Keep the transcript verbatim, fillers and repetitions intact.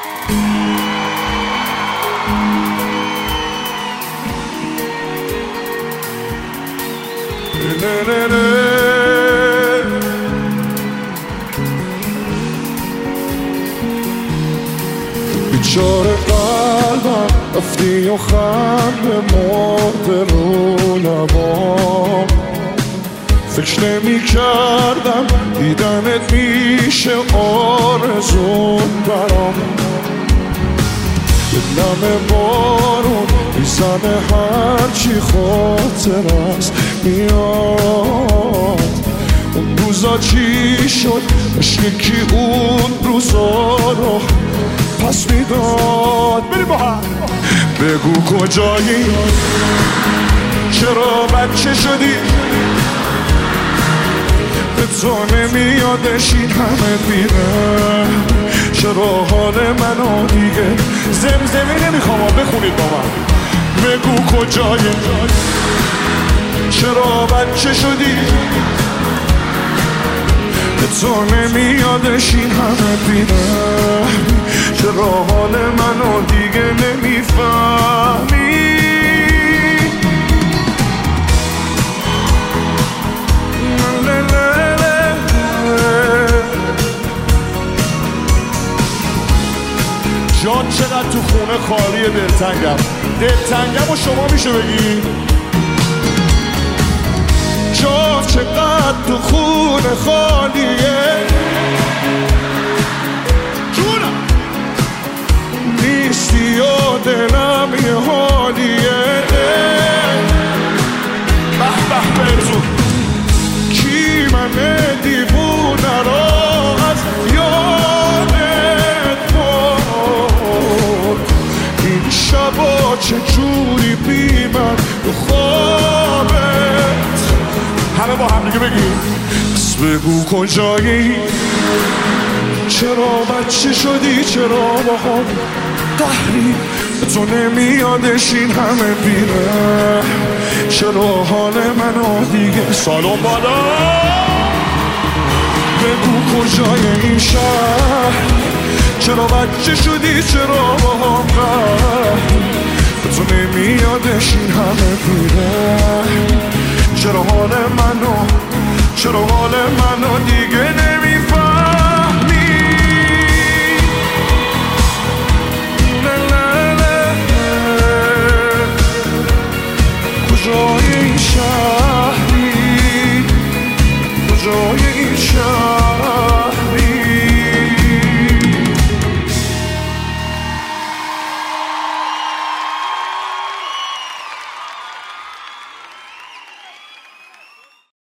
بیچاره قلبم رفتی و خنده مرده رو لبام، فکر نمی کردم دیدنت میشه آرزون برام. دلم بارون میزنه هرچی خاطر است میاد. اون روزا چی شد؟ عشق کی اون روزا رو پس میداد؟ بریم با هم بگو کجایی، چرا بچه شدی؟ به تو نمیادش این همه بیره، چرا حال منو دیگه زمزمه نمیخوام بخونید با من. بگو کجایی، چرا بچه شدی؟ به تو نمیادش این همه بیره، چرا حال منو دیگه نمیفهمی؟ جان چقدر تو خونه خالیه، دلتنگم دلتنگم و شما میشه بگی؟ جان چقدر تو خونه خالیه، جونم نیستی و دلم یه حالیه. به به بهتون کی من دیوونه را از یادت برد؟ این شبا چجوری بی من تو خوابت؟ همه با هم دیگه بگیم بس بگو کجایی، چرا بچه شدی؟ چرا با هم قهری؟ به تو نمیادش این همه بیره، چرا حال منو دیگه سالون بالا؟ بگو کجای این شهر، چرا بچه شدی؟ چرا با هم قهری؟ به تو نمیادش این همه بیره، چرا حال منو چرا حال منو دیگه نمیادش؟